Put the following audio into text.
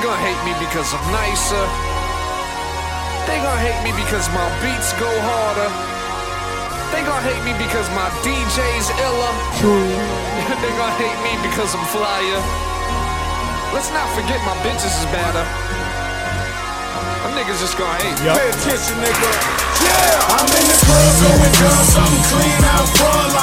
gonna hate me because I'm nicer. They gonna hate me because my beats go harder. They gonna hate me because my DJ's iller. They gonna hate me because I'm flyer. Let's not forget my bitches is better. Them niggas just gonna hate. Pay attention, nigga. Yeah, I'm in the club going down, something clean out for